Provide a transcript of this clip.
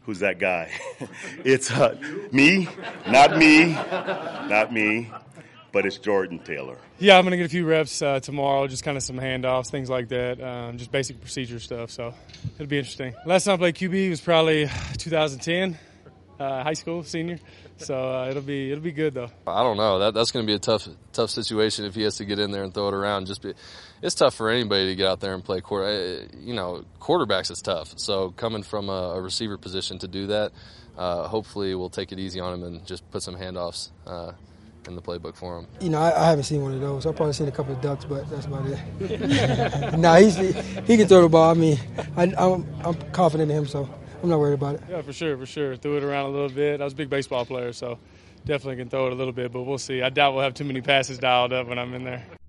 Who's that guy? It's me, not me, but it's Jordan Taylor. Yeah, I'm going to get a few reps tomorrow, just kind of some handoffs, things like that, just basic procedure stuff. So it'll be interesting. Last time I played QB was probably 2010, high school, senior. So it'll be good though. I don't know. That's going to be a tough situation if he has to get in there and throw it around. It's tough for anybody to get out there and play quarterbacks is tough. So coming from a receiver position to do that, hopefully we'll take it easy on him and just put some handoffs in the playbook for him. I haven't seen one of those. I've probably seen a couple of ducks, but that's about it. No, he can throw the ball. I mean, I'm confident in him, so I'm not worried about it. Yeah, for sure. Threw it around a little bit. I was a big baseball player, so definitely can throw it a little bit, but we'll see. I doubt we'll have too many passes dialed up when I'm in there.